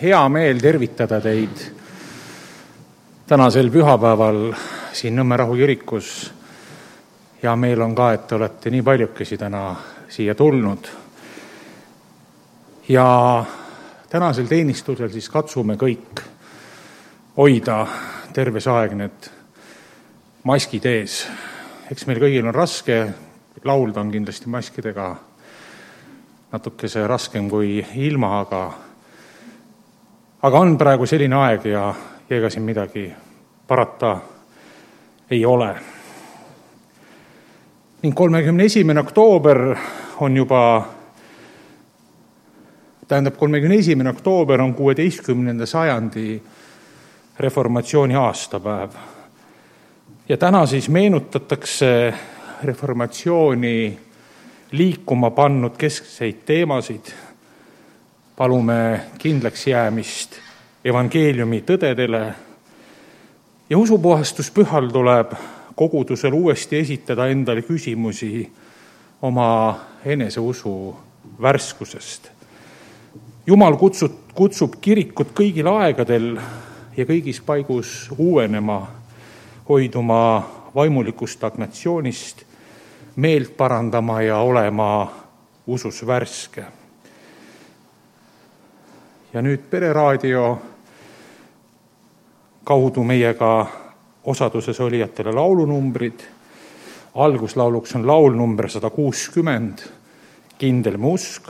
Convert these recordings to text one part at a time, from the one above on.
hea meel tervitada teid tänasel pühapäeval siin Nõmme Rahu kirikus. Hea meel on ka, et te olete nii paljukesi täna siia tulnud. Ja tänasel teenistusel siis katsume kõik hoida terve see aeg need maskid ees. Eks meil kõigil on raske, laulda on kindlasti maskidega natukese raskem kui ilma, aga on praegu selline aeg ja ega siin midagi parata ei ole. Ning 31. oktoober on juba, 31. oktoober on 16. sajandi reformatsiooni aastapäev. Ja täna siis meenutatakse reformatsiooni liikuma pannud keskseid teemasid. Palume kindlaks jäämist evangeeliumi tõdedele ja usupuhastuspühal tuleb kogudusel uuesti esitada endale küsimusi oma eneseusu värskusest. Jumal kutsub kirikut kõigil aegadel ja kõigis paigus uuenema, hoiduma vaimulikust stagnatsioonist, meelt parandama ja olema usus värske. Ja nüüd Pereraadio kaudu meiega osaduses olijatele laulunumbrid. Alguslauluks on laul number 160, Kindel mu usk.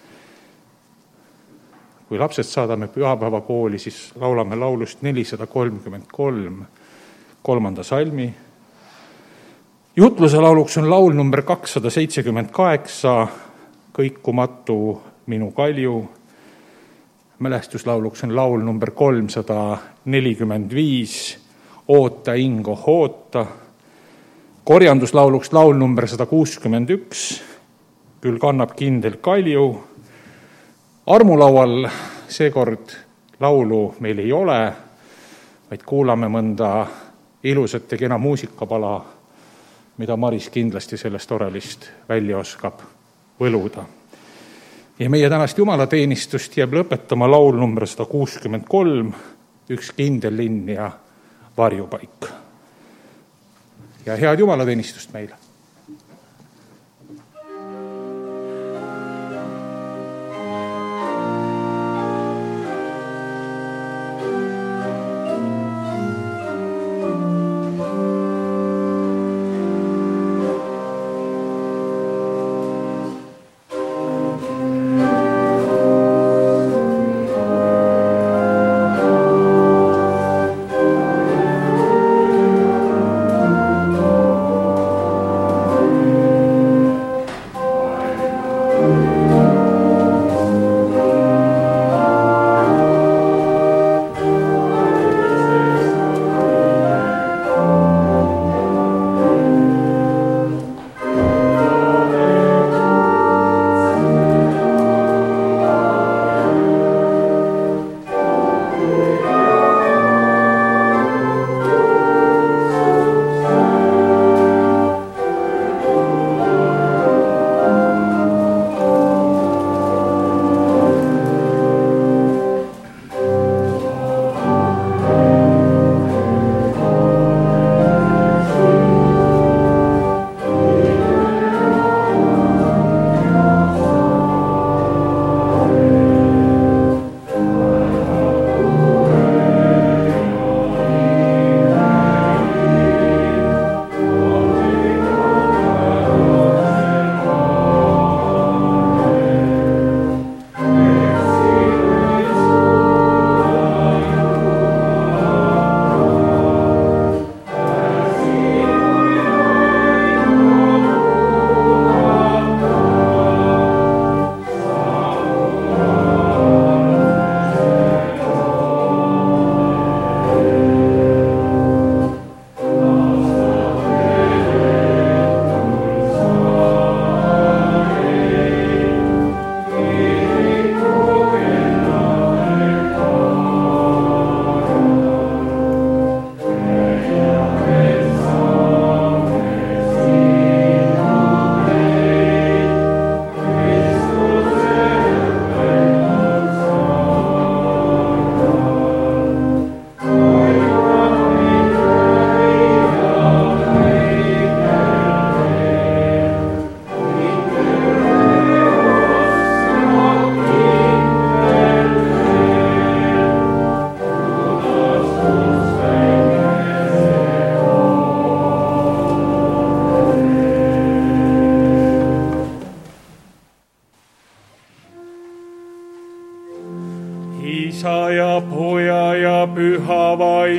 Kui lapsed saadame pühapäeva kooli, siis laulame laulust 433, 3. salmi. Jutluse lauluks on laul number 278, Kõikumatu minu kalju. Mälestuslauluks on laul number 345, Oota Ingo oota. Korjanduslauluks laul number 161, Küll kannab kindel kalju. Armulaual seekord laulu meil ei ole, vaid kuulame mõnda ilusat ja kena muusikapala, mida Maris kindlasti sellest orelist välja oskab võluda. Ja meie tänast jumalateenistust jääb lõpetama laul number 163, Üks kindel linn ja varjupaik. Ja head jumalateenistust meile!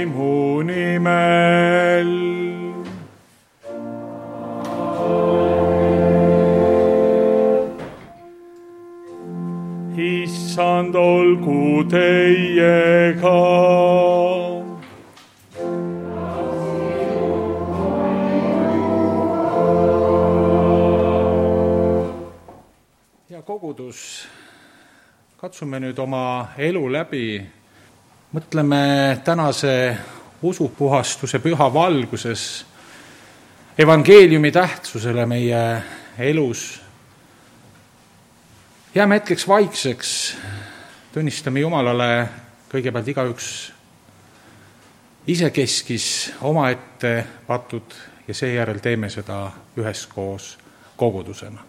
vaimu nimel. Issand olgu teiega. Kogudus, katsume nüüd oma elu läbi, mõtleme tänase usupuhastuse püha valguses evangeeliumi tähtsusele meie elus. Jääme hetkeks vaikseks, tunnistame Jumalale kõigepealt igaüks isekeskis omaette patud ja seejärel teeme seda üheskoos kogudusena.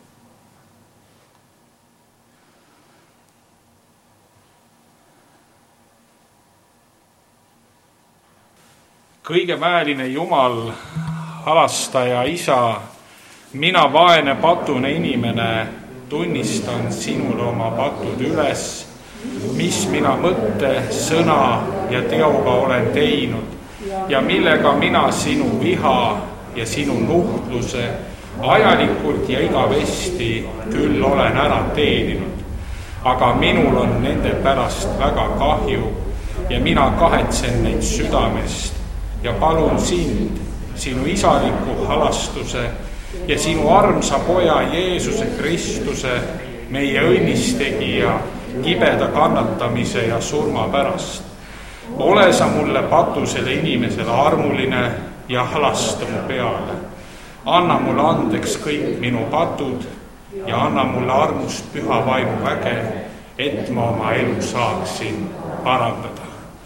Kõige väeline Jumal, halastaja, isa, mina vaene patune inimene tunnistan sinule oma patud üles, mis mina mõtte, sõna ja teoga olen teinud ja millega mina sinu viha ja sinu nuhtluse ajalikult ja igavesti küll olen ära teeninud. Aga minul on nende pärast väga kahju ja mina kahetsen neid südamest ja palun sind, sinu isaliku halastuse ja sinu armsa poja Jeesuse Kristuse, meie õnnistegija, kibeda kannatamise ja surma pärast. Ole sa mulle patusele inimesele armuline ja halasta mu peale. Anna mulle andeks kõik minu patud ja anna mulle armust püha vaimu väge, et ma oma elu saaksin parandada.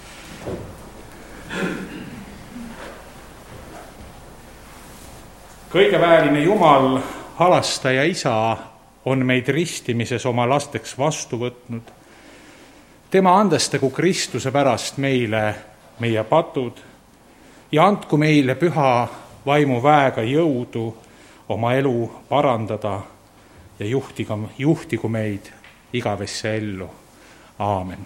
Kõige väeline Jumal, halastaja isa, on meid ristimises oma lasteks vastu võtnud. Tema andestagu Kristuse pärast meile meie patud ja andku meile püha vaimu väega jõudu oma elu parandada ja juhtigu meid igavesse ellu. Aamen.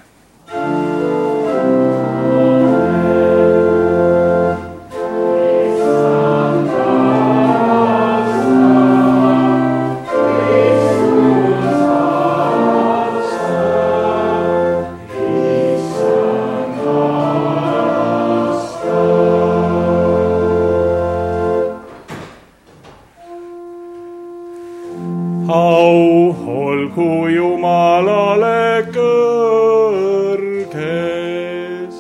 Au olgu Jumalale kõrges.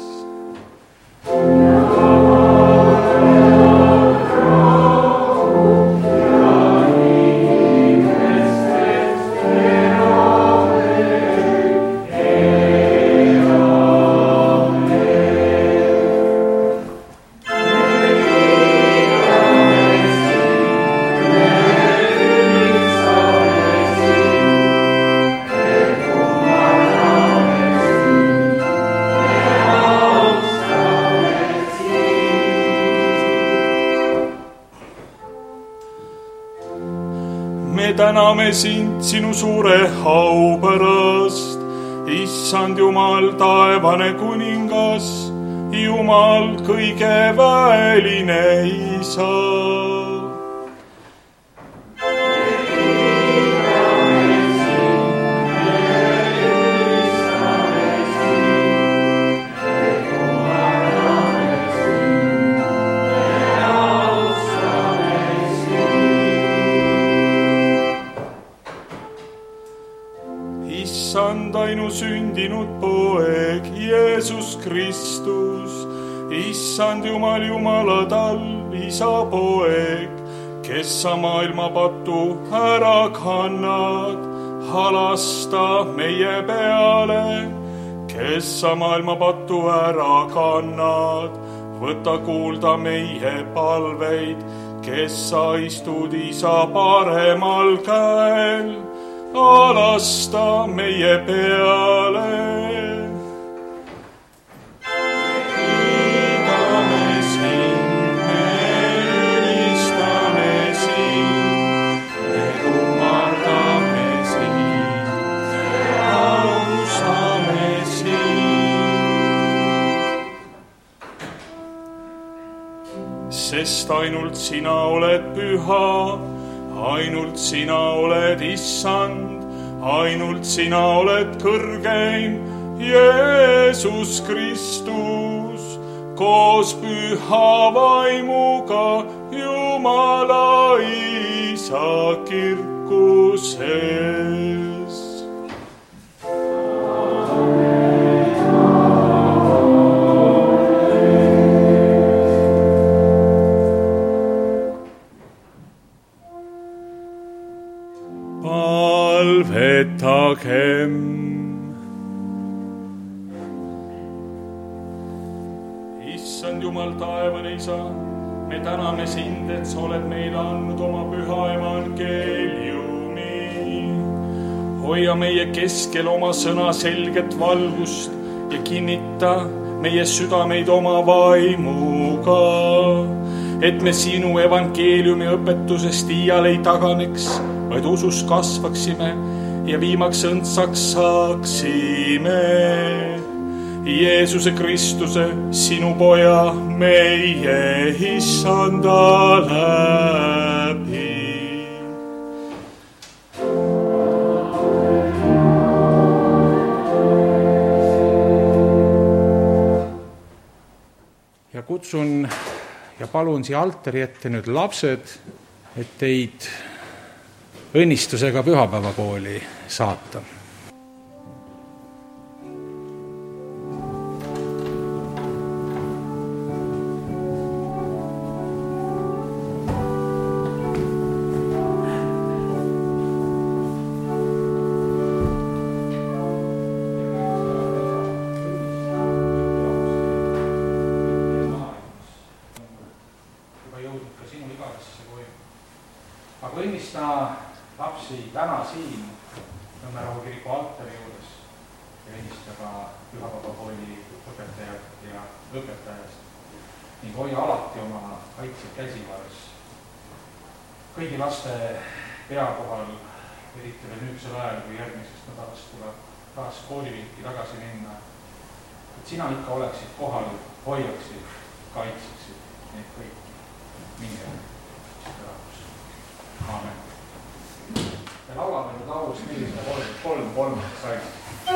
Me täname sind sinu suure au pärast, Issand Jumal, taevane kuningas, Jumal, kõige väeline isa. Issand ainusündinud poeg, Jeesus Kristus, Issand Jumal, Jumala talv, isa poeg, kes sa maailma patu ära kannad, halasta meie peale, kes sa maailma patu ära kannad, võta kuulda meie palveid, kes sa istud isa paremal käel, halasta meie peale. Kiidame sind, me ülistame sind, me kummardame sind, me austame sind. sest ainult sina oled püha, ainult sina oled issand, ainult sina oled kõrgeim, Jeesus Kristus, koos püha vaimuga Jumala Isa kirkuses. Palvetagem. Issand Jumal, taevane Isa, me täname sind, et sa oled meile andnud oma püha evangeeliumi. Hoia meie keskel oma sõna selget valgust ja kinnita meie südameid oma vaimuga, et me sinu evangeeliumi õpetusest iial ei taganeks, vaid usus kasvaksime ja viimaks õndsaks saaksime. Jeesuse Kristuse, sinu poja, meie issanda läbi. Ja kutsun ja palun siia altari ette nüüd lapsed, et teid õnnistusega pühapäevakooli saata. Aga õnnista lapsi täna siin Nõmmerahu kiriku altari juures ja õnnista ka pühapäevakooli õpetajat ja õpetajast ning hoia alati oma kaitse käsivarres kõigi laste pea kohal, eriti veel nüüdsel ajal, kui järgmisest nädalast tuleb taas koolivinki tagasi minna, et sina ikka oleksid kohal, hoiaksid, kaitseksid neid kõiki. Minge rahvus. Aamen. Ja laulame nüüd laulus 433 salmi.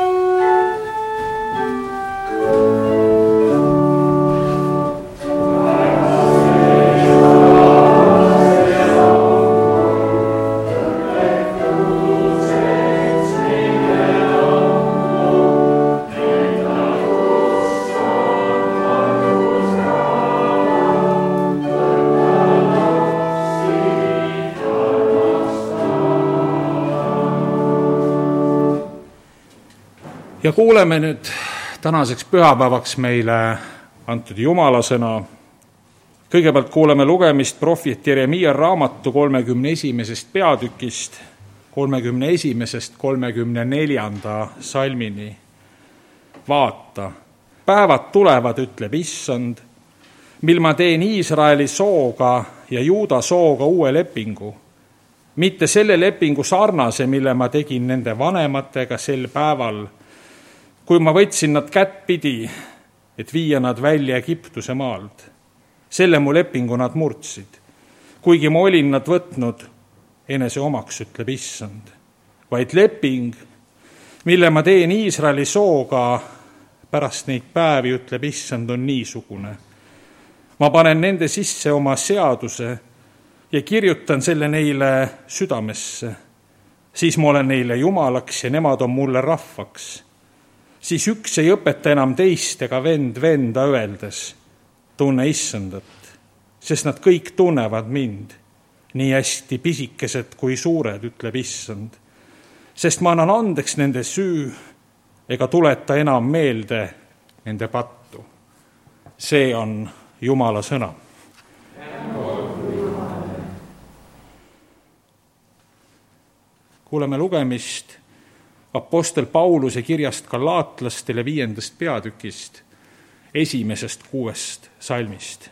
Ja kuuleme nüüd tänaseks pühapäevaks meile antud Jumala sõna. Kõigepealt kuuleme lugemist prohvet Jeremiia raamatu 31. peatükist 31. 34. salmini. Vaata, päevad tulevad, ütleb issand, mil ma teen Iisraeli sooga ja Juuda sooga uue lepingu. Mitte selle lepingu sarnase, mille ma tegin nende vanematega sel päeval, kui ma võtsin nad kättpidi, et viia nad välja Egiptuse maalt. Selle mu lepingu nad murdsid, kuigi ma olin nad võtnud enese omaks, ütleb issand. Vaid leping, mille ma teen Iisraeli sooga pärast neid päevi, ütleb issand, on niisugune. Ma panen nende sisse oma seaduse ja kirjutan selle neile südamesse. Siis ma olen neile jumalaks ja nemad on mulle rahvaks. Siis üks ei õpeta enam teist ega vend venda öeldes, tunne issandat, sest nad kõik tunnevad mind, nii hästi pisikesed kui suured, ütleb issand. Sest ma annan andeks nende süü ega tuleta enam meelde nende pattu. See on Jumala sõna. Kuuleme lugemist apostel Pauluse kirjast Galaatlastele 5. peatükist 1. 6. salmist.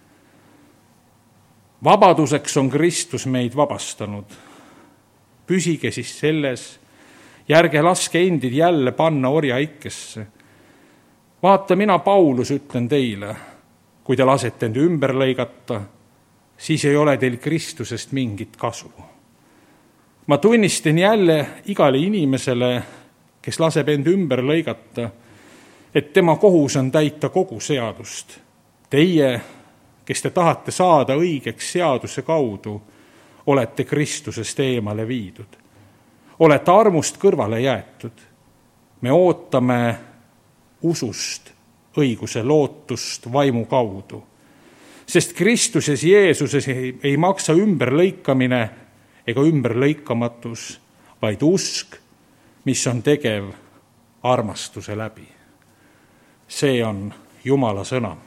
Vabaduseks on Kristus meid vabastanud. Püsige siis selles ja ärge laske endid jälle panna orja ikkesse. Vaata, mina Paulus ütlen teile, kui te lasete end ümber lõigata, siis ei ole teil Kristusest mingit kasu. Ma tunnistan jälle igale inimesele, kes laseb end ümber lõigata, et tema kohus on täita kogu seadust. Teie, kes te tahate saada õigeks seaduse kaudu, olete Kristusest eemale viidud. Olete armust kõrvale jäetud. Me ootame usust õiguse lootust vaimu kaudu. Sest Kristuses Jeesuses ei maksa ümberlõikamine ega ümberlõikamatus, vaid usk, mis on tegev armastuse läbi. See on Jumala sõna.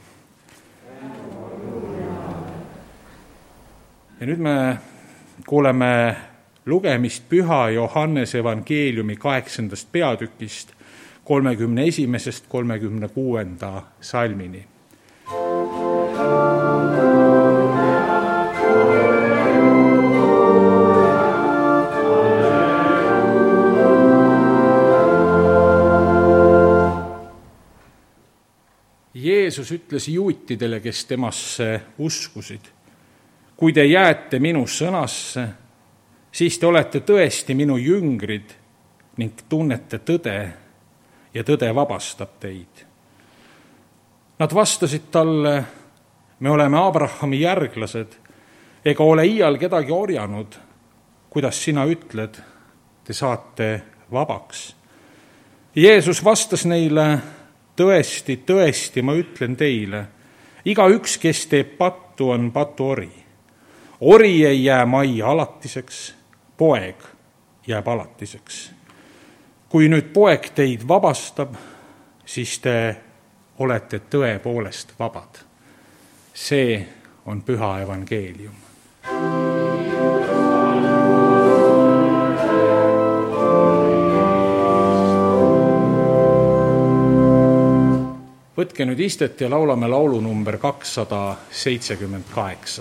Ja nüüd me kuuleme lugemist Püha Johannese evangeeliumi 8. peatükist 31-36 salmini. Jeesus ütles juutidele, kes temasse uskusid: kui te jääte minu sõnasse, siis te olete tõesti minu jüngrid ning tunnete tõde ja tõde vabastab teid. Nad vastasid talle: me oleme Abrahami järglased ega ole iial kedagi orjanud. Kuidas sina ütled, te saate vabaks? Jeesus vastas neile: tõesti, tõesti, ma ütlen teile, igaüks, kes teeb pattu, on patuori. Ori ei jää majja alatiseks, poeg jääb alatiseks. Kui nüüd poeg teid vabastab, siis te olete tõepoolest vabad. See on püha evangeelium. Võtke nüüd istet ja laulame laulu number 278.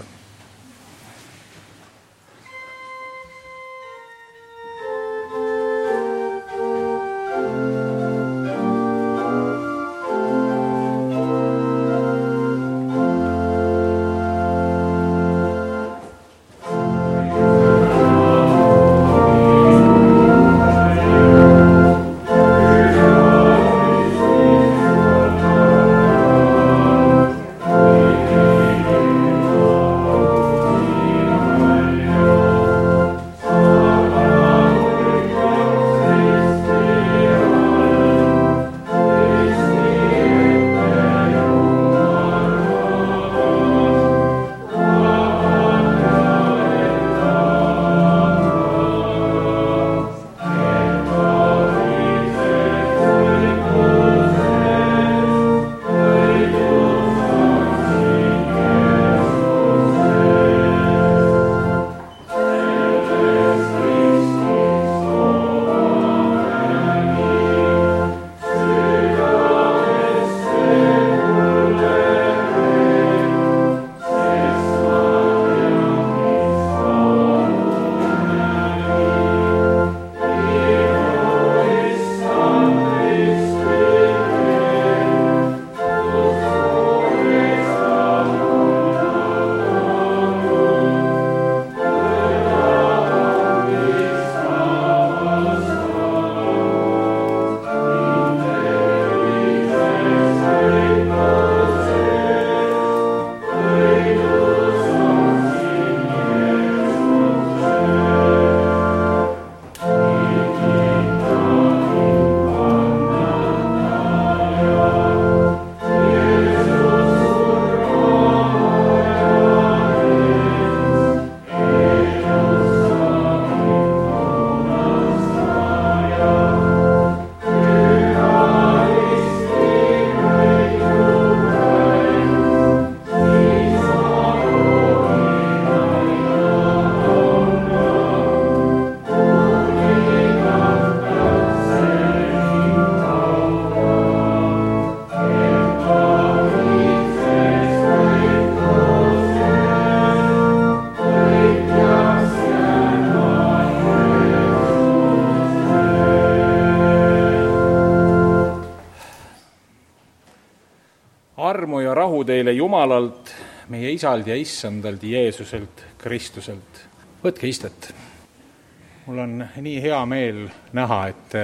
teile Jumalalt, meie Isalt ja Issandalt Jeesuselt Kristuselt. Võtke istet. Mul on nii hea meel näha, et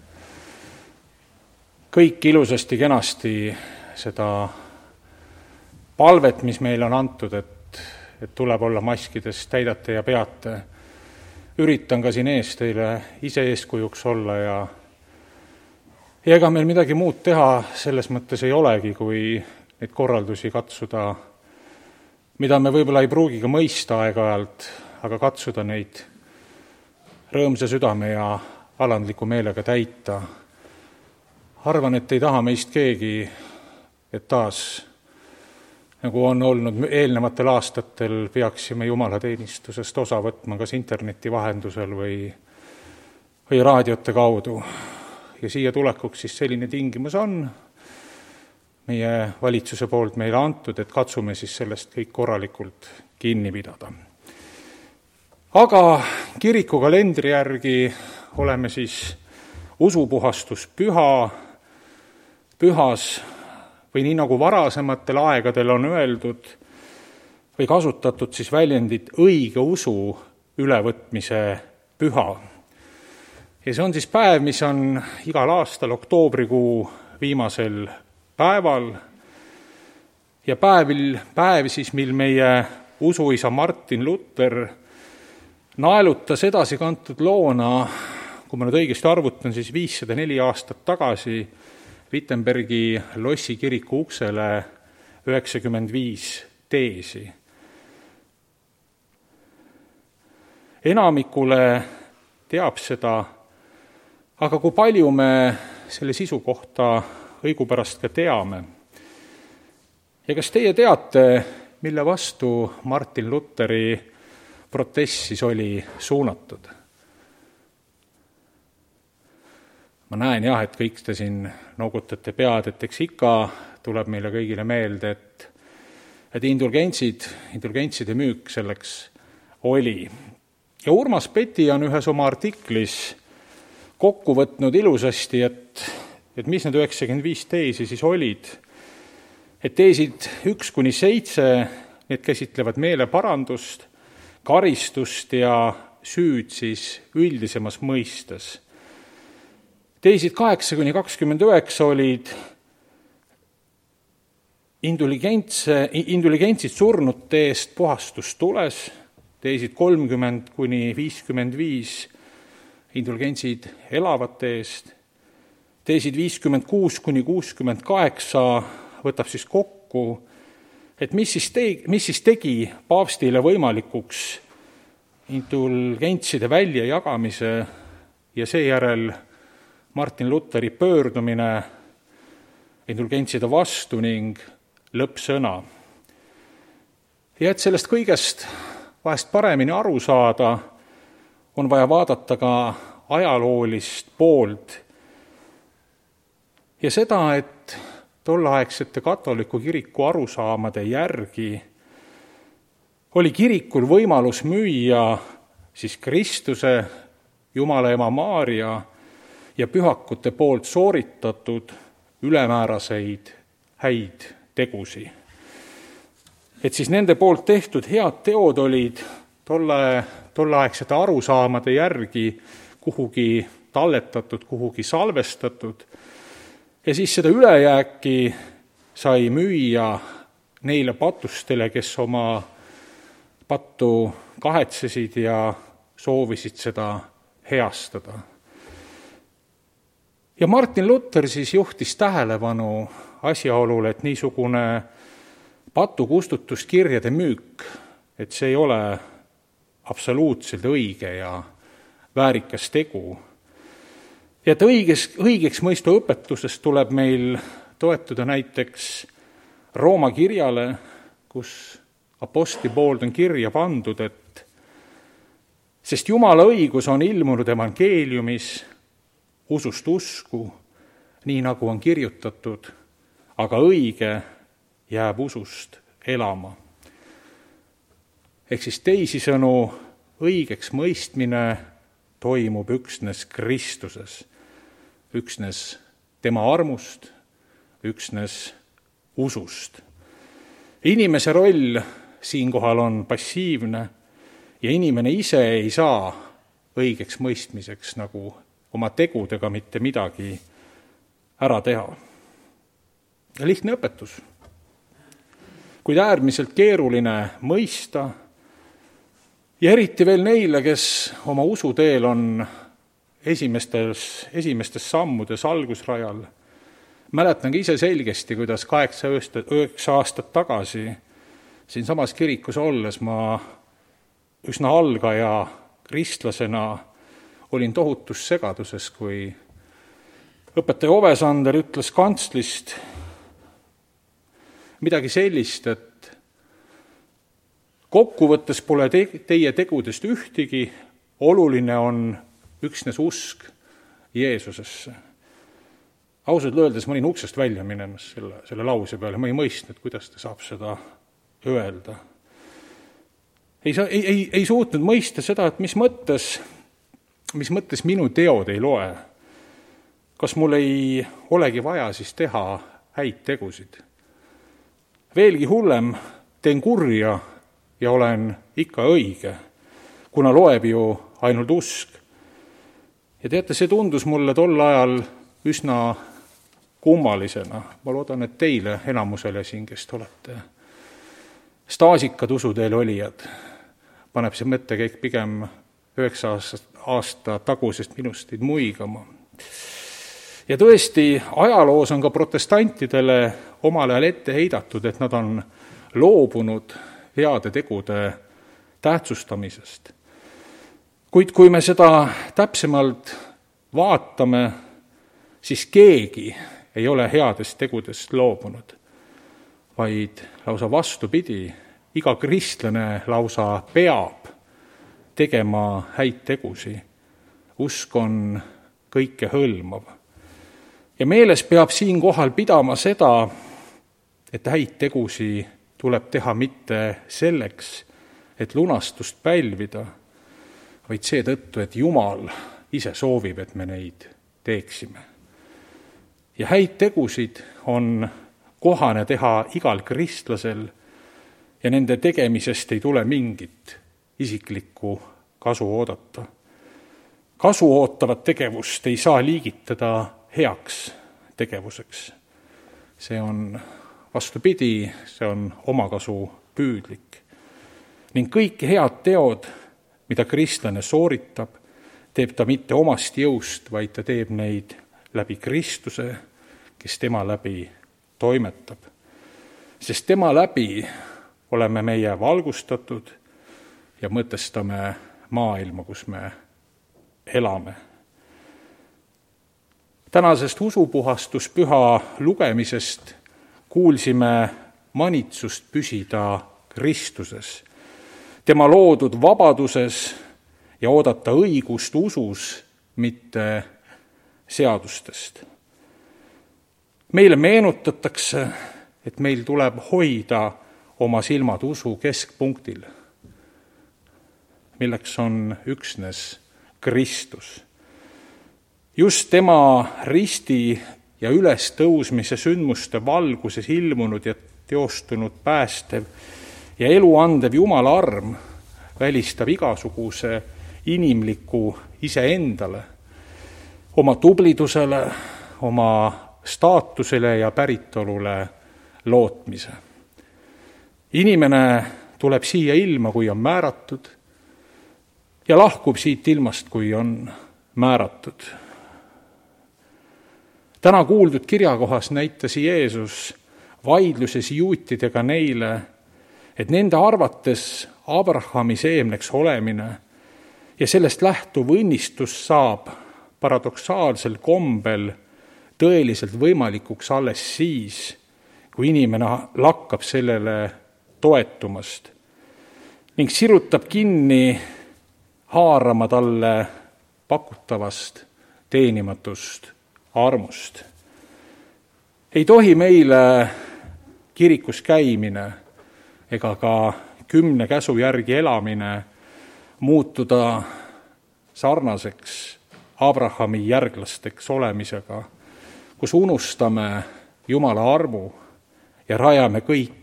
kõik ilusasti kenasti seda palvet, mis meile on antud, et tuleb olla maskides, täidate ja peate. Üritan ka siin ees teile ise eeskujuks olla ja ega meil midagi muud teha selles mõttes ei olegi, kui neid korraldusi katsuda, mida me võib-olla ei pruugi ka mõista aeg-ajalt, aga katsuda neid rõõmsa südame ja alandliku meelega täita. Arvan, et ei taha meist keegi, et taas, nagu on olnud eelnevatel aastatel, peaksime jumalateenistusest osa võtma kas interneti vahendusel või raadiote kaudu. Ja siia tulekuks siis selline tingimus on meie valitsuse poolt meile antud, et katsume siis sellest kõik korralikult kinni pidada. Aga kiriku kalendri järgi oleme siis usupuhastuspühas või nii nagu varasematel aegadel on öeldud või kasutatud siis väljendit õige usu ülevõtmise püha. Ja see on siis päev, mis on igal aastal oktoobrikuu viimasel päeval ja päev siis, mil meie usuisa Martin Luther naelutas edasikantud loona, kui ma nüüd õigesti arvutan, siis 504 aastat tagasi Wittenbergi Lossi kiriku uksele 95 teesi. Enamikule teab seda, aga kui palju me selle sisu kohta õigupärast ka teame? Ja kas teie teate, mille vastu Martin Lutheri protest siis oli suunatud? Ma näen jah, et kõik te siin noogutate pead, et eks ikka tuleb meile kõigile meelde, et indulgentside müük selleks oli. Ja Urmas Peti on ühes oma artiklis kokku võtnud ilusasti, et mis need 95 teesi siis olid. Et teesid 1-7, need käsitlevad meeleparandust, karistust ja süüd siis üldisemas mõistes. Teesid 8-29 olid indulgentsid surnute eest puhastustules, teesid 30-55 indulgentsid elavate eest, teesid 56-68 võtab siis kokku, et mis siis tegi paavstile võimalikuks indulgentside väljajagamise ja seejärel Martin Lutheri pöördumine indulgentside vastu ning lõppsõna. Ja et sellest kõigest vahest paremini aru saada, on vaja vaadata ka ajaloolist poolt ja seda, et tolleaegsete katoliku kiriku arusaamade järgi oli kirikul võimalus müüa siis Kristuse, Jumala ema Maaria ja pühakute poolt sooritatud ülemääraseid häid tegusi. Et siis nende poolt tehtud head teod olid tolleaegsete arusaamade järgi kuhugi talletatud, kuhugi salvestatud ja siis seda ülejääki sai müüa neile patustele, kes oma pattu kahetsesid ja soovisid seda heastada. Ja Martin Luther siis juhtis tähelepanu asjaolule, et niisugune patukustutuskirjade müük, et see ei ole absoluutselt õige ja väärikas tegu. Ja et õigeks mõistu õpetusest tuleb meil toetuda näiteks Rooma kirjale, kus apostli poolt on kirja pandud, et sest Jumala õigus on ilmunud evangeeliumis, usust usku, nii nagu on kirjutatud, aga õige jääb usust elama. Ehk siis teisisõnu, õigeks mõistmine toimub üksnes Kristuses, üksnes tema armust, üksnes usust. Inimese roll siinkohal on passiivne ja inimene ise ei saa õigeks mõistmiseks nagu oma tegudega mitte midagi ära teha. Ja lihtne õpetus, kuid äärmiselt keeruline mõista ja eriti veel neile, kes oma usuteel on esimestes sammudes algusrajal. Mäletangi ise selgesti, kuidas 8-9 aastat tagasi siinsamas kirikus olles ma üsna algaja kristlasena olin tohutus segaduses, kui õpetaja Ovesander ütles kantslist midagi sellist, et kokkuvõttes pole teie tegudest ühtegi, oluline on üksnes usk Jeesusesse. Ausalt öeldes ma olin uksest välja minemas selle lause peale, ma ei mõistnud, kuidas ta saab seda öelda. Ei suutnud mõista seda, et mis mõttes minu teod ei loe. Kas mul ei olegi vaja siis teha häid tegusid? Veelgi hullem, teen kurja ja olen ikka õige, kuna loeb ju ainult usk. Ja teate, see tundus mulle tol ajal üsna kummalisena. Ma loodan, et teile enamusele siin, kes olete staasikad usuteel olijad, paneb see mõttekäik pigem 9 aasta tagusest minust muigama. Ja tõesti, ajaloos on ka protestantidele omal ajal ette heidatud, et nad on loobunud heade tegude tähtsustamisest. Kuid kui me seda täpsemalt vaatame, siis keegi ei ole headest tegudest loobunud, vaid lausa vastupidi, iga kristlane lausa peab tegema häid tegusi. Usk on kõike hõlmav. Ja meeles peab siinkohal pidama seda, et häid tegusi tuleb teha mitte selleks, et lunastust pälvida, vaid seetõttu, et Jumal ise soovib, et me neid teeksime. Ja häid tegusid on kohane teha igal kristlasel ja nende tegemisest ei tule mingit isiklikku kasu oodata. Kasu ootavat tegevust ei saa liigitada heaks tegevuseks. See on vastupidi, see on omakasu püüdlik. Ning kõik head teod, mida kristlane sooritab, teeb ta mitte omast jõust, vaid ta teeb neid läbi Kristuse, kes tema läbi toimetab. Sest tema läbi oleme meie valgustatud ja mõtestame maailma, kus me elame. Tänasest usupuhastuspüha lugemisest kuulsime manitsust püsida Kristuses, tema loodud vabaduses ja oodata õigust usus, mitte seadustest. Meile meenutatakse, et meil tuleb hoida oma silmad usu keskpunktil, milleks on üksnes Kristus. Just tema risti ja ülestõusmise sündmuste valguses ilmunud ja teostunud päästev ja elu andev Jumala arm välistab igasuguse inimliku iseendale, oma tublidusele, oma staatusele ja päritolule lootmise. Inimene tuleb siia ilma, kui on määratud, ja lahkub siit ilmast, kui on määratud. Täna kuuldud kirjakohas näitas Jeesus vaidluses juutidega neile, et nende arvates Abrahami seemneks olemine ja sellest lähtuv õnnistus saab paradoksaalsel kombel tõeliselt võimalikuks alles siis, kui inimene lakkab sellele toetumast ning sirutab kinni haarama talle pakutavast teenimatust armust. Ei tohi meile kirikus käimine ega ka 10 käsu järgi elamine muutuda sarnaseks Abrahami järglasteks olemisega, kus unustame Jumala armu ja rajame kõik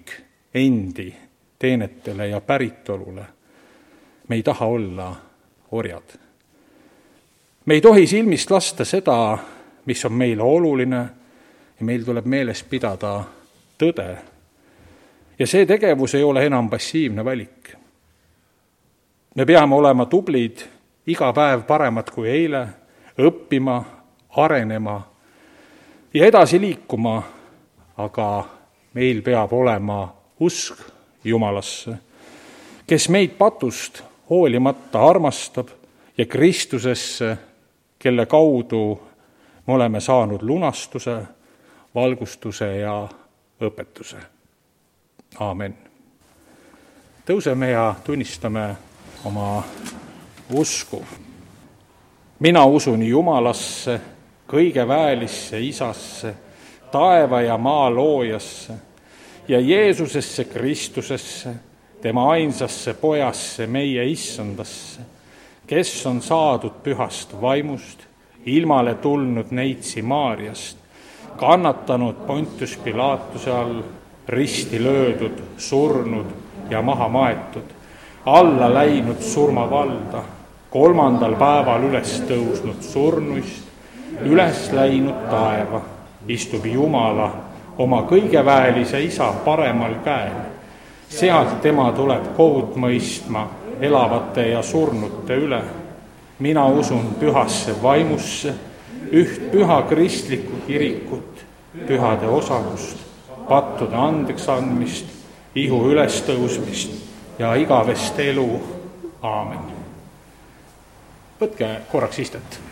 endi teenetele ja päritolule. Me ei taha olla orjad. Me ei tohi silmist lasta seda, mis on meile oluline, ja meil tuleb meeles pidada tõde. Ja see tegevus ei ole enam passiivne valik. Me peame olema tublid, iga päev paremad kui eile, õppima, arenema ja edasi liikuma, aga meil peab olema usk Jumalasse, kes meid patust hoolimata armastab, ja Kristusesse, kelle kaudu me oleme saanud lunastuse, valgustuse ja õpetuse. Aamen. Tõuseme ja tunnistame oma usku. Mina usun Jumalasse, kõige väelisse Isasse, taeva ja maa loojasse ja Jeesusesse Kristusesse, tema ainsasse Pojasse, meie Issandasse, kes on saadud pühast vaimust, ilmale tulnud neitsi Maarjast, kannatanud Pontius Pilatuse all, risti löödud, surnud ja maha maetud, alla läinud surmavalda, 3. päeval üles tõusnud surnuist, üles läinud taeva, istub Jumala oma kõigeväelise Isa paremal käel. Sealt tema tuleb kohut mõistma elavate ja surnute üle. Mina usun pühasse vaimusse, üht püha kristlikku kirikut, pühade osalust, pattude andeks andmist, ihu ülestõusmist ja igavest elu. Aamen. Võtke korraks istet.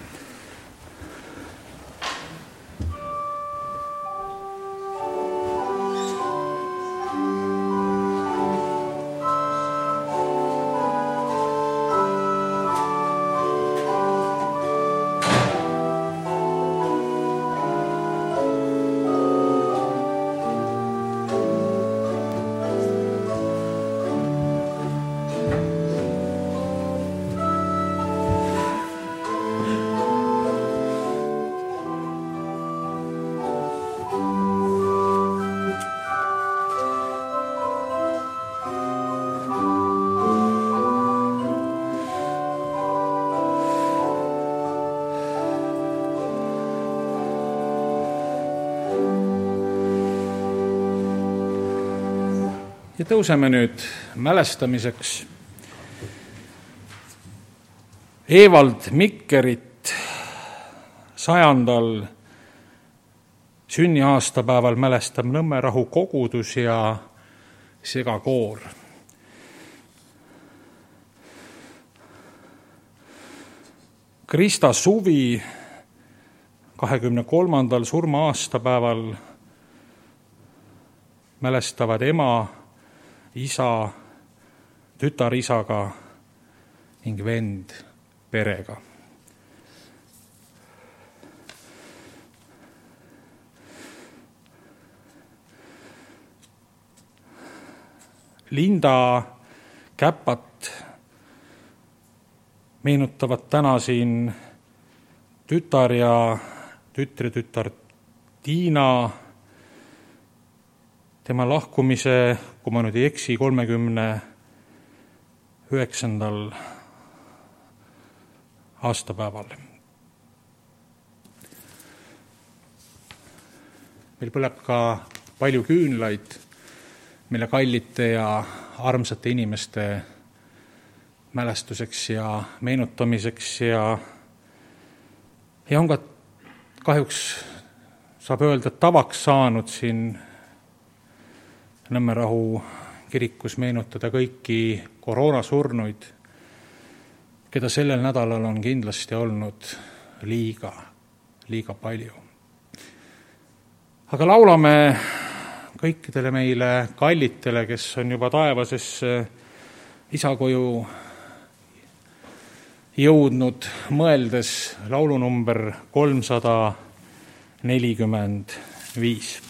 Ja tõuseme nüüd mälestamiseks Evald Mikkerit 100. sünniaastapäeval mälestab Nõmmerahu kogudus ja segakoor. Krista Suvi 23. surma-aastapäeval mälestavad ema, isa, tütarisaga ning vend perega. Linda Käpat meenutavad täna siin tütar ja tütretütar Tiina, tema lahkumise, kui ma nüüd ei eksi, 39. aastapäeval. Meil põleb ka palju küünlaid, mille kallite ja armsate inimeste mälestuseks ja meenutamiseks ja on ka kahjuks, saab öelda, tavaks saanud siin Nõmmerahu kirikus meenutada kõiki koroonasurnuid, keda sellel nädalal on kindlasti olnud liiga palju. Aga laulame kõikidele meile kallitele, kes on juba taevasesse isakoju jõudnud, mõeldes laulunumber 345.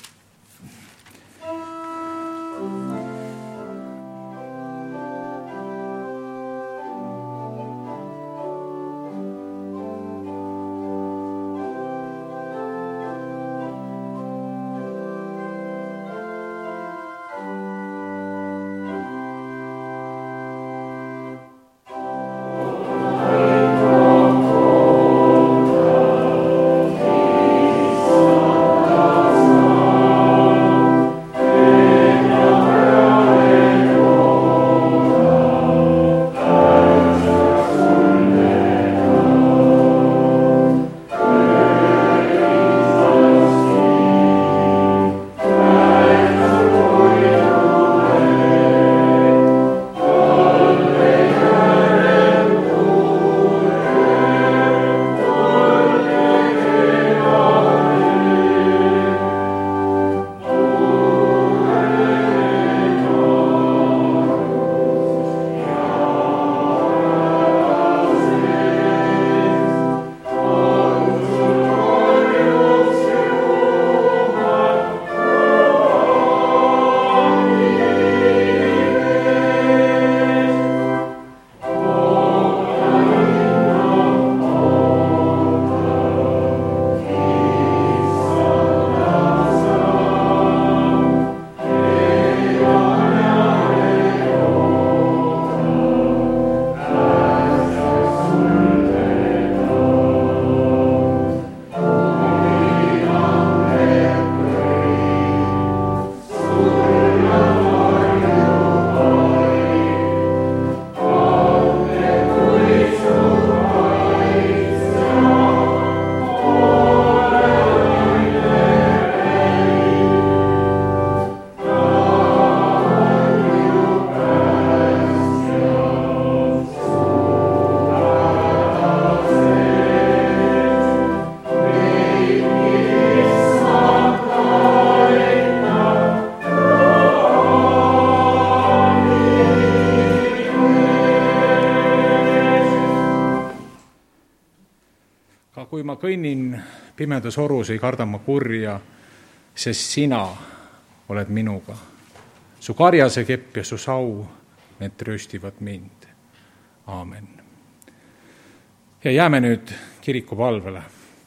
kui ma kõnnin pimedas orus, ei karda ma kurja, sest sina oled minuga. Su karjase kepp ja su sau, need trööstivad mind. Aamen. Ja jääme nüüd kirikupalvele.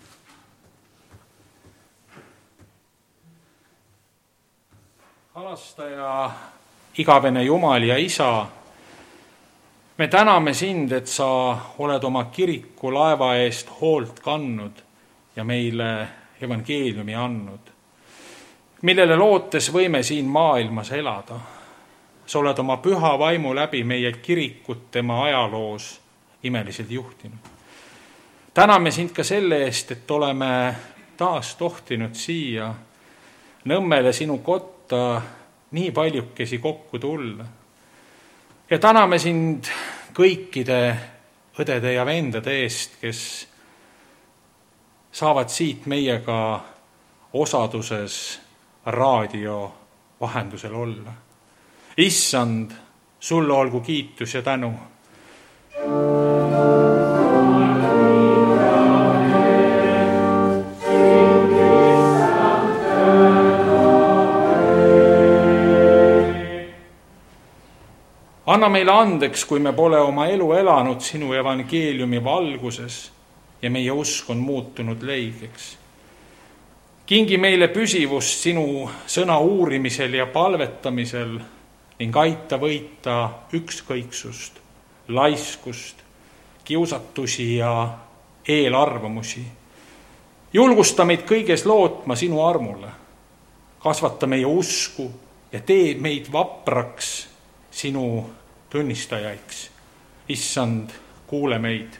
Alastaja, igavene Jumal ja Isa, me täname sind, et sa oled oma kiriku laeva eest hoolt kandnud ja meile evangeeliumi andnud, millele lootes võime siin maailmas elada. Sa oled oma püha vaimu läbi meie kirikut tema ajaloos imeliselt juhtinud. Täname sind ka selle eest, et oleme taas tohtinud siia Nõmmele sinu kotta nii paljukesi kokku tulla. Ja täname sind kõikide õdede ja vendade eest, kes saavad siit meiega osaduses raadio vahendusel olla. Issand, sulle olgu kiitus ja tänu. Anna meile andeks, kui me pole oma elu elanud sinu evangeeliumi valguses ja meie usk on muutunud leigeks. Kingi meile püsivust sinu sõna uurimisel ja palvetamisel ning aita võita ükskõiksust, laiskust, kiusatusi ja eelarvamusi. Julgusta meid kõiges lootma sinu armule. Kasvata meie usku ja tee meid vapraks sinu tunnistajaiks. Issand, kuule meid.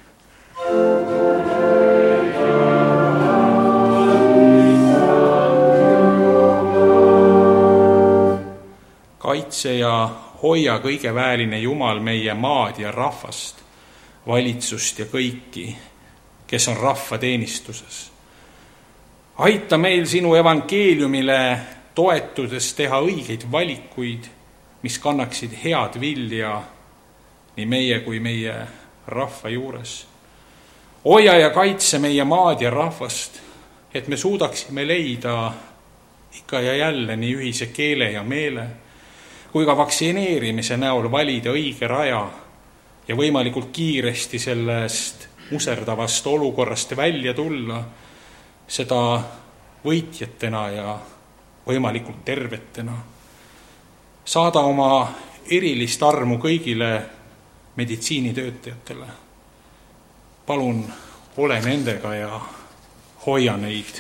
Kaitse ja hoia kõigeväeline Jumal meie maad ja rahvast, valitsust ja kõiki, kes on rahva teenistuses. Aita meil sinu evangeeliumile toetudes teha õigeid valikuid, mis kannaksid head vilja nii meie kui meie rahva juures. Hoia ja kaitse meie maad ja rahvast, et me suudaksime leida ikka ja jälle nii ühise keele ja meele, kui ka vaktsineerimise näol valida õige raja ja võimalikult kiiresti sellest muserdavast olukorrast välja tulla, seda võitjatena ja võimalikult tervetena. Saada oma erilist armu kõigile meditsiinitöötajatele. Palun ole nendega ja hoia neid.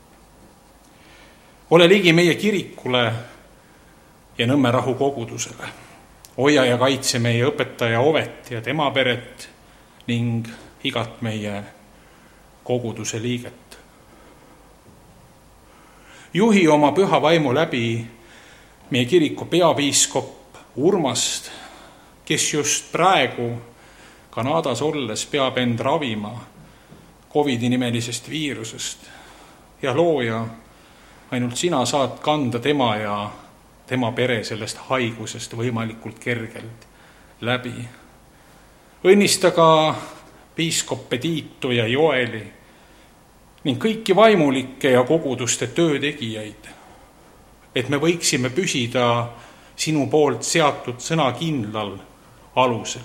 Ole ligi meie kirikule ja Nõmme Rahu kogudusele. Hoia ja kaitse meie õpetaja Ovet ja tema peret ning igat meie koguduse liiget. Juhi oma püha vaimu läbi meie kiriku peapiiskop Urmast, kes just praegu Kanadas olles peab end ravima COVID-i nimelisest viirusest ja looja, ainult sina saad kanda tema ja tema pere sellest haigusest võimalikult kergelt läbi. Õnnista ka piiskoppe Tiitu ja Joeli ning kõiki vaimulikke ja koguduste töötegijaid, et me võiksime püsida sinu poolt seatud sõnakindlal alusel.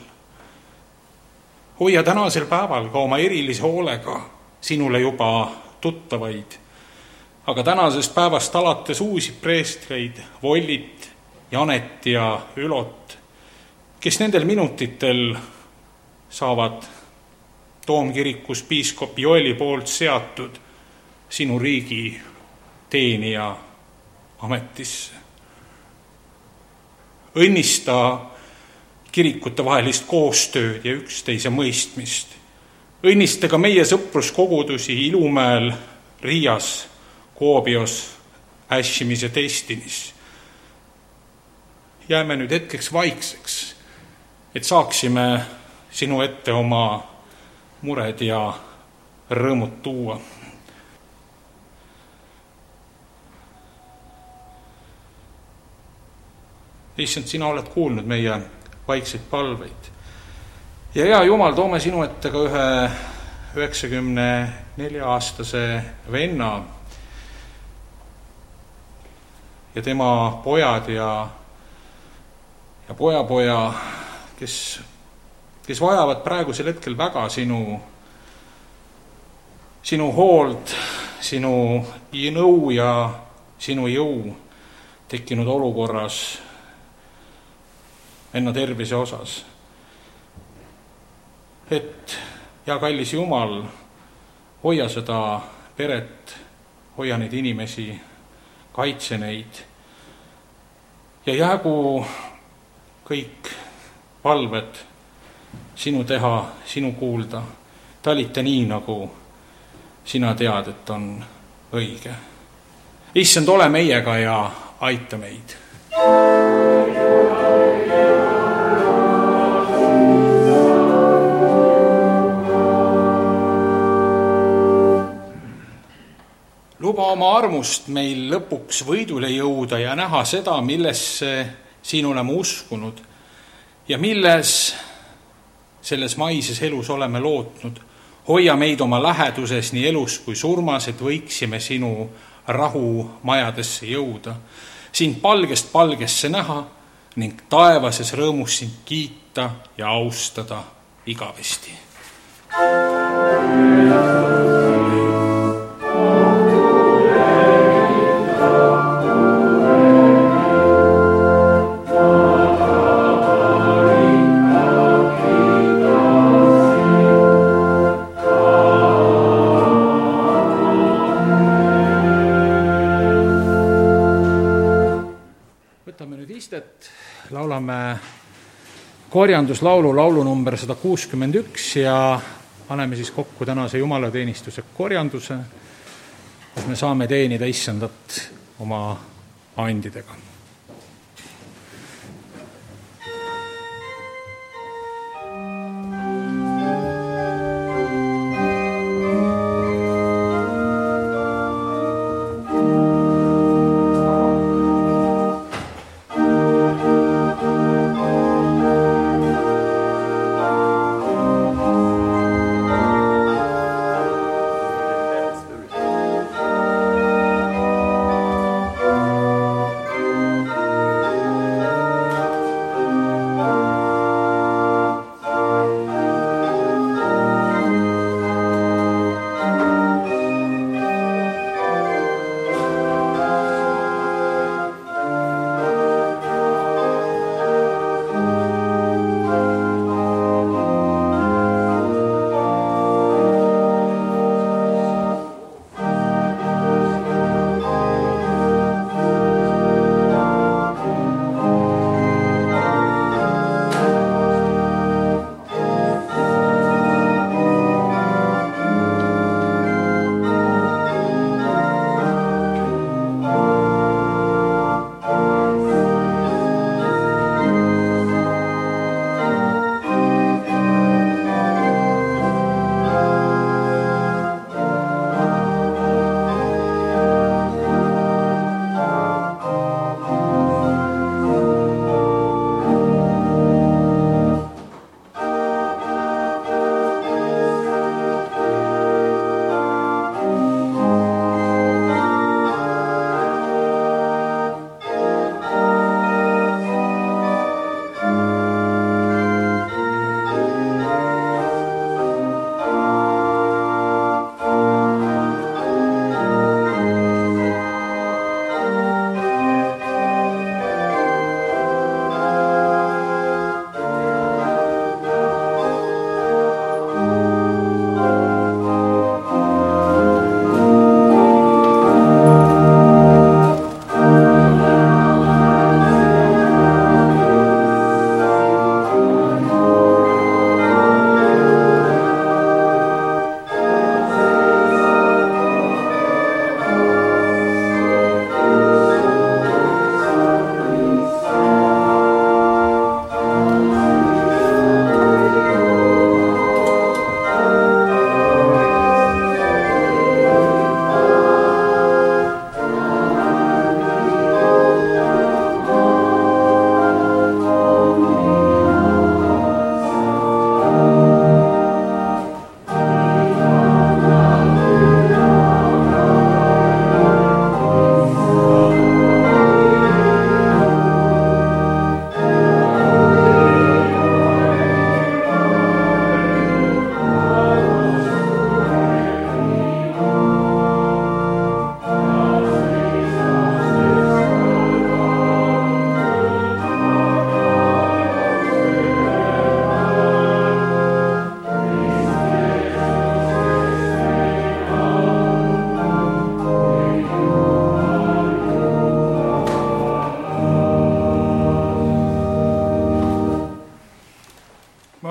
Hoia tänasel päeval ka oma erilise hoolega sinule juba tuttavaid, aga tänasest päevast alates uusi preestreid, Vollit, Janet ja Ülot, kes nendel minutitel saavad Toomkirikus piiskop Joeli poolt seatud sinu riigi teenija ametisse. Õnnista kirikute vahelist koostööd ja üksteise mõistmist. Õnnista ka meie sõpruskogudusi Ilumäel, Riias, Koobios, Äshimis ja Testinis. Jääme nüüd hetkeks vaikseks, et saaksime sinu ette oma mured ja rõõmud tuua. Issand, sina oled kuulnud meie vaikseid palveid. Ja hea Jumal, toome sinu ette ka ühe 94-aastase venna ja tema pojad ja pojapoja, kes vajavad praegusel hetkel väga sinu hoolt, sinu nõu ja sinu jõu tekkinud olukorras venna tervise osas. Et ja kallis Jumal, hoia seda peret, hoia neid inimesi, kaitse neid ja jäägu kõik palved sinu teha, sinu kuulda, talita nii, nagu sina tead, et on õige. Issand, ole meiega ja aita meid. Luba oma armust meil lõpuks võidule jõuda ja näha seda, millesse siin oleme uskunud ja milles selles maises elus oleme lootnud. Hoia meid oma läheduses nii elus kui surmas, et võiksime sinu rahu majadesse jõuda, sind palgest palgesse näha ning taevases rõõmus sind kiita ja austada igavesti. Laulame korjanduslaulu, laulu number 161 ja paneme siis kokku tänase jumalateenistuse korjanduse, kus me saame teenida Issandat oma andidega.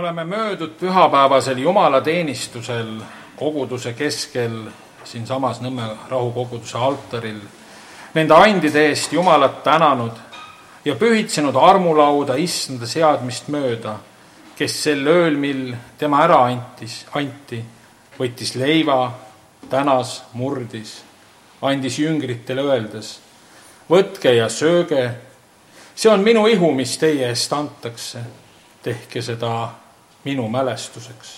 oleme möödunud pühapäevasel jumalateenistusel koguduse keskel siinsamas Nõmme rahukoguduse altaril nende andide eest Jumalat tänanud ja pühitsenud armulauda issanda seadmist mööda, kes sel ööl, mil tema ära anti, võttis leiva, tänas, murdis, andis jüngritele öeldes: võtke ja sööge, see on minu ihu, mis teie eest antakse, tehke seda minu mälestuseks.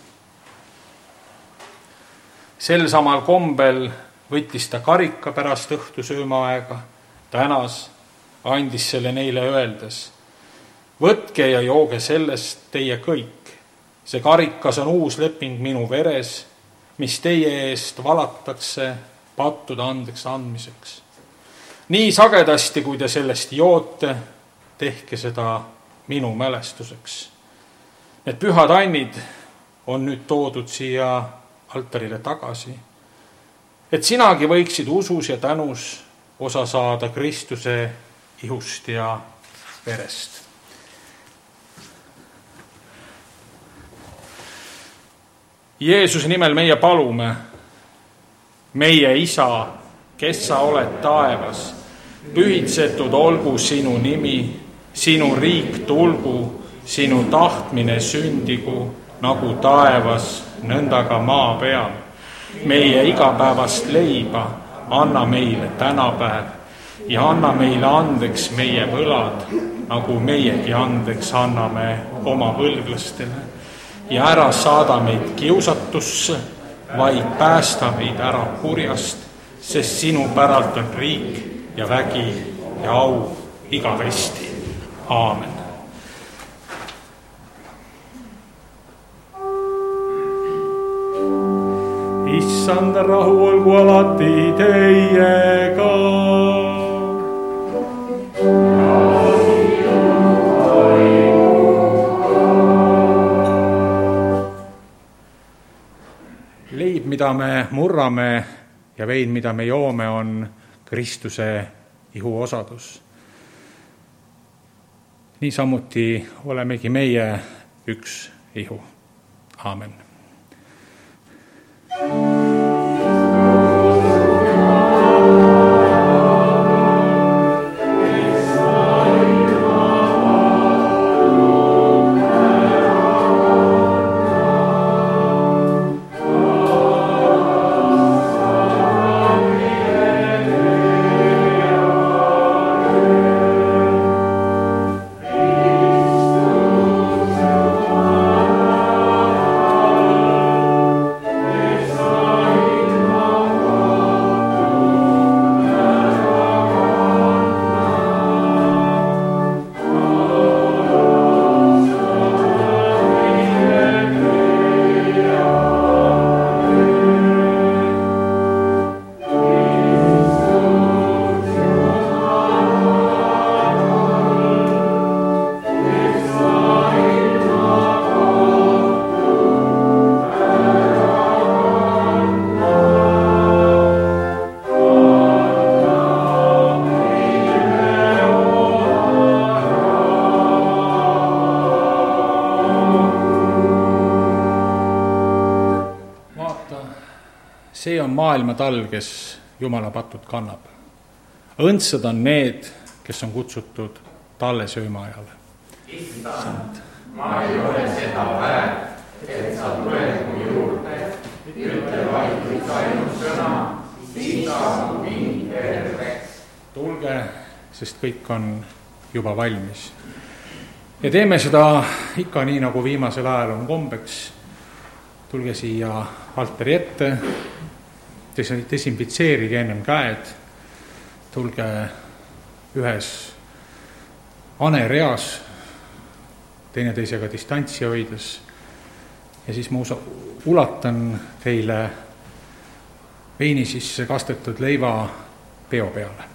Sel samal kombel võttis ta karika pärast õhtusöömaaega, tänas, andis selle neile öeldes: võtke ja jooge sellest teie kõik, see karikas on uus leping minu veres, mis teie eest valatakse pattude andeks andmiseks. Nii sagedasti, kui te sellest joote, tehke seda minu mälestuseks. Need pühad annid on nüüd toodud siia altarile tagasi, et sinagi võiksid usus ja tänus osa saada Kristuse ihust ja verest. Jeesuse nimel meie palume: meie Isa, kes sa oled taevas, pühitsetud olgu sinu nimi, sinu riik tulgu, sinu tahtmine sündigu nagu taevas, nõnda ka maa peal. Meie igapäevast leiba anna meile tänapäev ja anna meile andeks meie võlad, nagu meiegi andeks anname oma võlglastele. Ja ära saada meid kiusatusse, vaid päästa meid ära kurjast, sest sinu päralt on riik ja vägi ja au igavesti. Aamen. Issanda rahu olgu alati teiega. Leib, mida me murrame ja vein, mida me joome, on Kristuse ihu osadus. Niisamuti olemegi meie üks ihu. Aamen. See on maailma tal, kes Jumala patud kannab. Õndsad on need, kes on kutsutud talle söömaajale. Issand, ma ei ole seda väärt, et sa tuled mu juurde. Ütle vaid üks ainult sõna, siis saab mind terveks. Tulge, sest kõik on juba valmis. Ja teeme seda ikka nii, nagu viimasel ajal on kombeks. Tulge siia altari ette, desinfitseerige ennem käed, tulge ühes anereas, teineteisega distantsi hoides ja siis ma ulatan teile veini sisse kastetud leiva peo peale.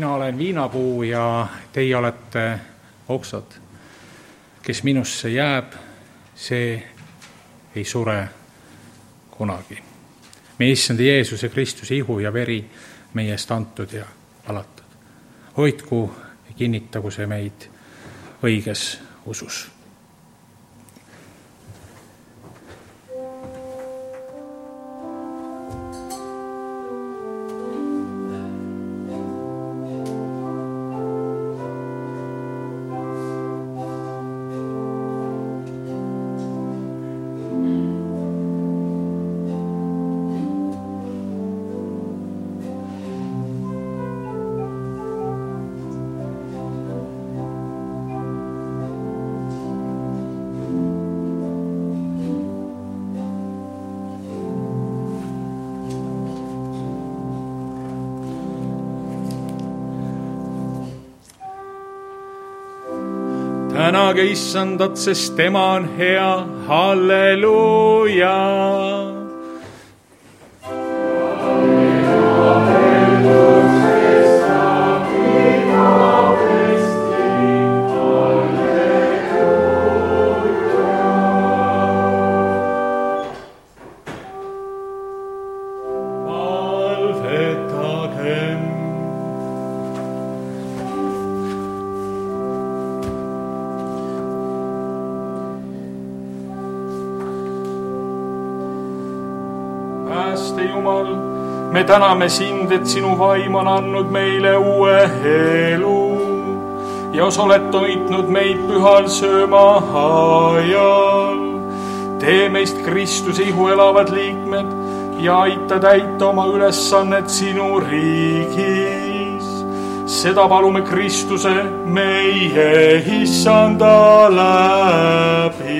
mina olen viinapuu ja teie olete oksad. Kes minusse jääb, see ei sure kunagi. Meie issand Jeesuse Kristuse ihu ja veri meie eest antud ja alatud. Hoidku ja kinnitagu see meid õiges usus. tänage issandat, sest tema on hea, halleluuja. Jumal, me täname sind, et sinu vaim on andnud meile uue elu ja sa oled toitnud meid pühal söömaajal. Tee meist Kristuse ihu elavad liikmed ja aita täita oma ülesannet sinu riigis. Seda palume Kristuse meie issanda läbi.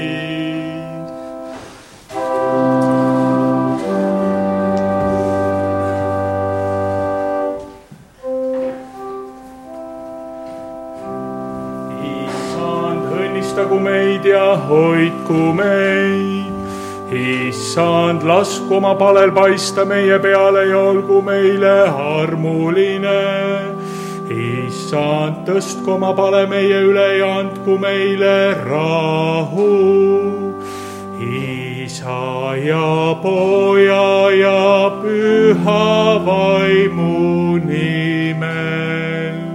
Meid ja hoidku meid. Issand, lasku oma palel paista meie peale ja olgu meile armuline. Issand, tõstku oma pale meie üle ja andku meile rahu. Isa ja Poja ja Püha Vaimu nimel.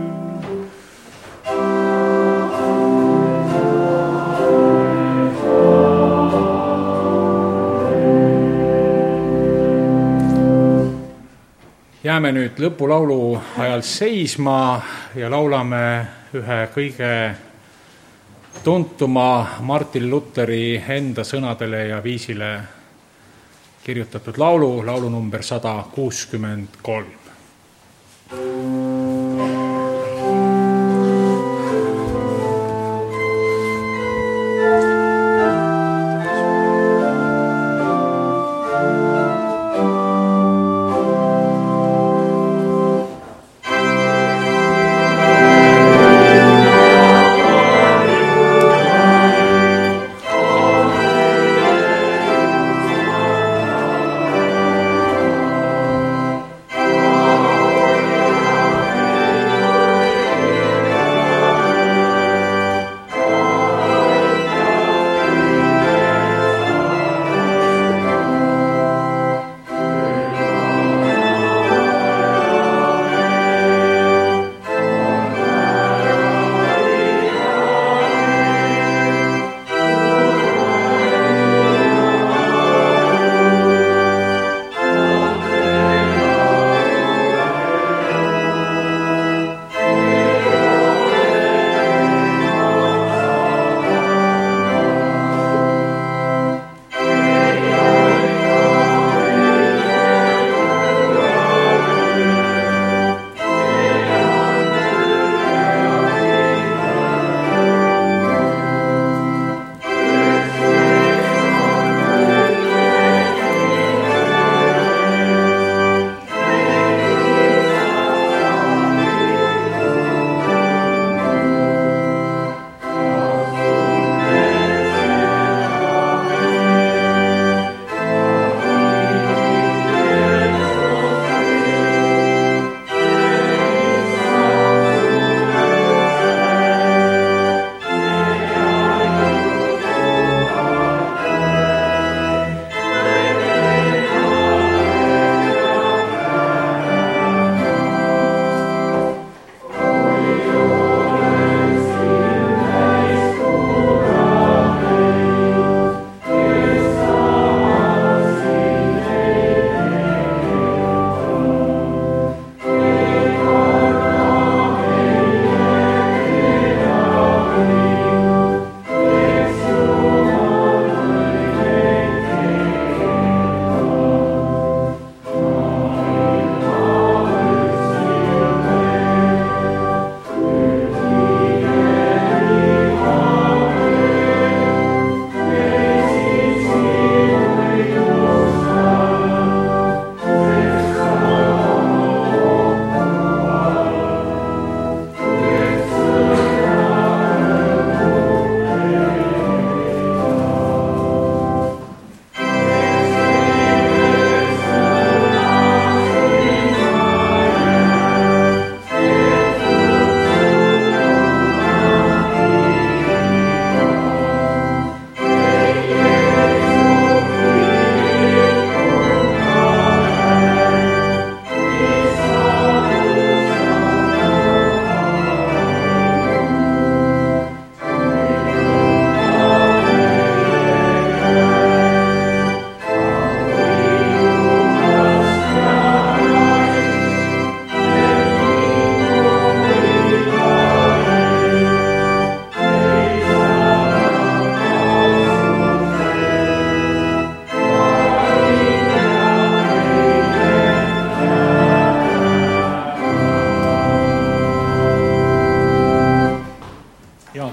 Jääme nüüd lõpulaulu ajal seisma ja laulame ühe kõige tuntuma Martin Lutheri enda sõnadele ja viisile kirjutatud laulu number 163.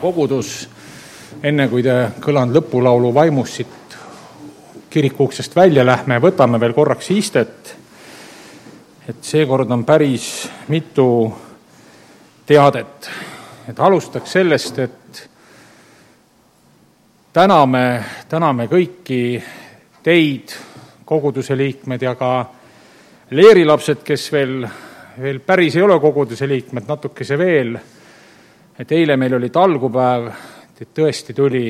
kogudus, enne kui te kõlanud lõpulaulu vaimus siit kiriku uksest välja lähme, võtame veel korraks istet, et seekord on päris mitu teadet. Et alustaks sellest, et täname kõiki teid, koguduse liikmed ja ka leerilapsed, kes veel päris ei ole koguduse liikmed, natukese veel, et eile meil oli talgupäev, et tõesti tuli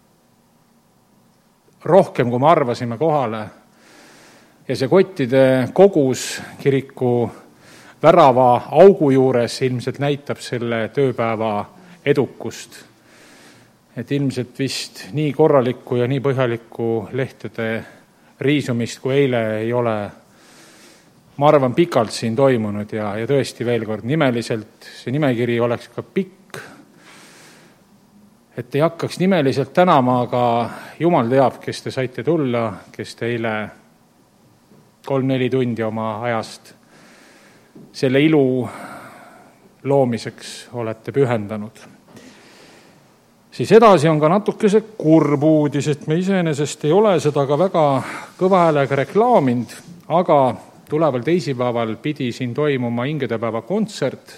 rohkem, kui me arvasime kohale. Ja see kottide kogus kiriku värava augu juures ilmselt näitab selle tööpäeva edukust. Et ilmselt vist nii korralikku ja nii põhjalikku lehtede riisumist kui eile ei ole, ma arvan, pikalt siin toimunud ja tõesti veel kord nimeliselt, see nimekiri oleks ka pikk, et ei hakkaks nimeliselt tänama, aga Jumal teab, kes te saite tulla, kes te eile 3-4 tundi oma ajast selle ilu loomiseks olete pühendanud. Siis edasi on ka natukese kurb uudis, et me iseenesest ei ole seda ka väga kõva häälega reklaaminud, aga tuleval teisipäeval pidi siin toimuma hingedepäeva kontsert,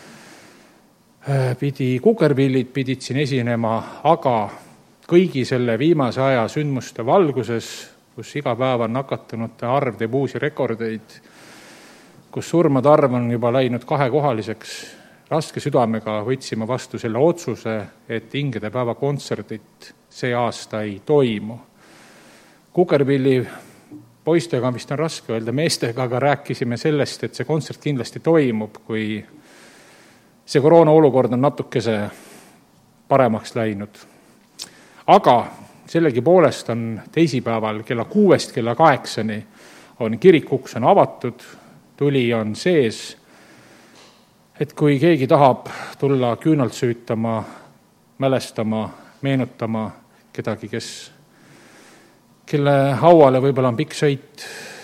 kukerpillid pidid siin esinema, aga kõigi selle viimase aja sündmuste valguses, kus iga päev on nakatunute arv teeb uusi rekordeid, kus surmade arv on juba läinud 2-kohaliseks, raske südamega võtsime vastu selle otsuse, et hingedepäeva kontserdit see aasta ei toimu. Kukerpilli poistega vist on raske öelda, meestega aga rääkisime sellest, et see kontsert kindlasti toimub, kui see koroona olukord on natukese paremaks läinud. Aga sellegipoolest on teisipäeval kella 6 kella 8 on kirikuks on avatud, tuli on sees, et kui keegi tahab tulla küünalt süütama, mälestama, meenutama kedagi, kelle hauale võib-olla on pikk sõit,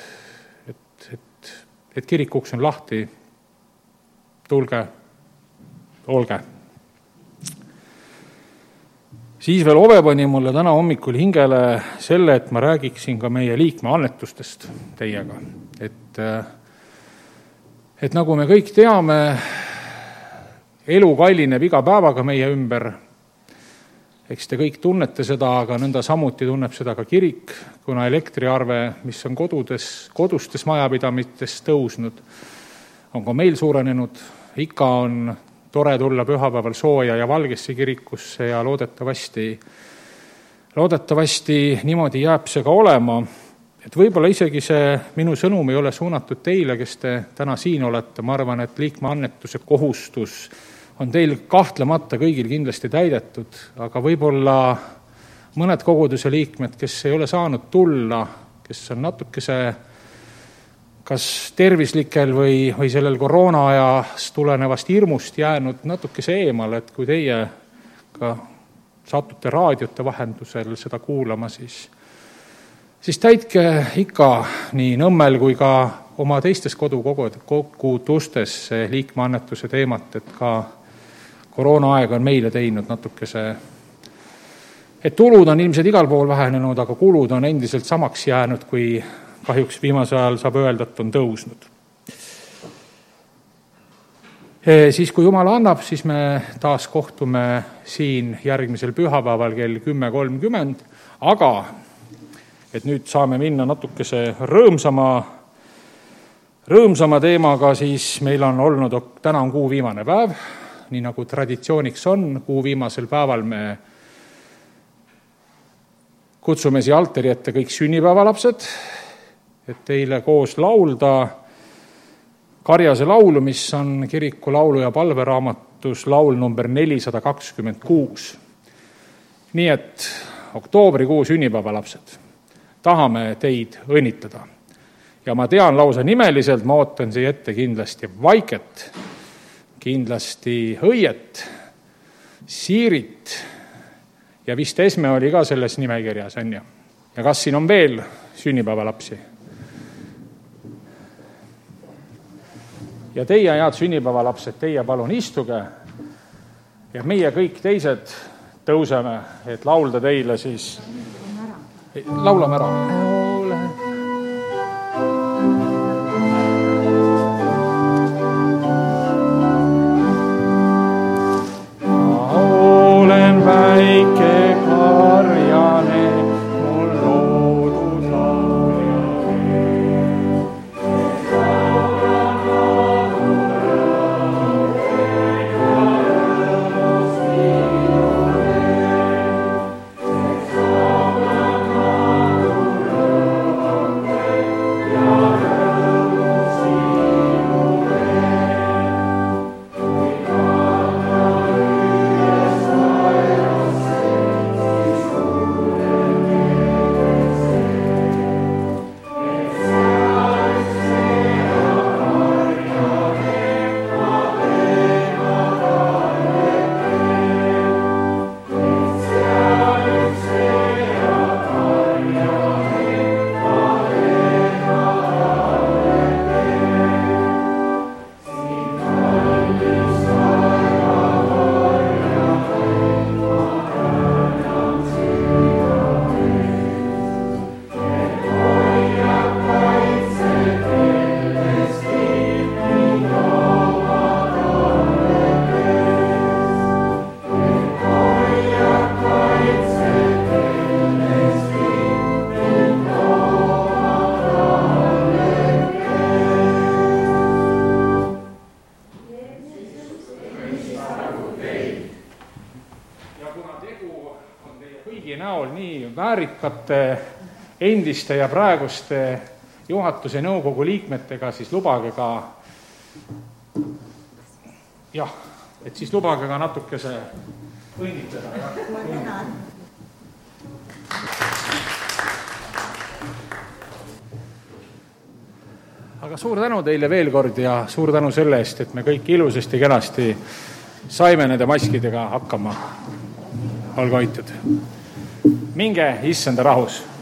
et kirikuks on lahti, tulge, olge. Siis veel Ove pani mulle täna hommikul hingele selle, et ma räägiksin ka meie liikme annetustest teiega. Et nagu me kõik teame, elu kallineb iga päevaga meie ümber. Eks te kõik tunnete seda, aga nõnda samuti tunneb seda ka kirik, kuna elektriarve, mis on kodustes majapidamistes tõusnud, on ka meil suurenenud. Ikka on tore tulla pühapäeval sooja ja valgesse kirikusse ja loodetavasti niimoodi jääb see ka olema. Et võib-olla isegi see minu sõnum ei ole suunatud teile, kes te täna siin olete. Ma arvan, et liikme annetuse kohustus on teil kahtlemata kõigil kindlasti täidetud, aga võib-olla mõned koguduse liikmed, kes ei ole saanud tulla, kes on natukese kas tervislikel või sellel koroona ajast tulenevast hirmust jäänud natukese eemale, et kui teie ka satute raadiote vahendusel seda kuulama, siis täitke ikka nii Nõmmel kui ka oma teistes kogudustes liikmeannetuse teemat, et ka koroonaaeg on meile teinud natukese, et tulud on ilmselt igal pool vähenenud, aga kulud on endiselt samaks jäänud, kui kahjuks viimase ajal saab öelda, et on tõusnud. Siis kui Jumal annab, siis me taas kohtume siin järgmisel pühapäeval kell 10:30, aga et nüüd saame minna natukese rõõmsama teemaga, siis meil on olnud, täna on kuu viimane päev, nii nagu traditsiooniks on, kuu viimasel päeval me kutsume siia altari ette kõik sünnipäevalapsed, et teile koos laulda Karjase laulu, mis on kiriku laulu- ja palveraamatus laul number 426. Nii et oktoobrikuu sünnipäevalapsed, tahame teid õnnitleda. Ja ma tean lausa nimeliselt, ma ootan siia ette kindlasti Vaiket, kindlasti Õiet, Siirit ja vist Esme oli ka selles nimekirjas, on ju. Ja kas siin on veel sünnipäevalapsi? Ja teie, head sünnipäevalapsed, teie palun istuge, ja meie kõik teised tõuseme, et laulda teile siis. Laulame ära. Olen väike karjane, mul loodud lauljane. Väärikate endiste ja praeguste juhatuse nõukogu liikmetega, siis lubage ka natukese õnnitleda. Aga suur tänu teile veel kord ja suur tänu selle eest, et me kõik ilusasti kenasti saime nende maskidega hakkama. Olge hoitud. Minge issanda rahus.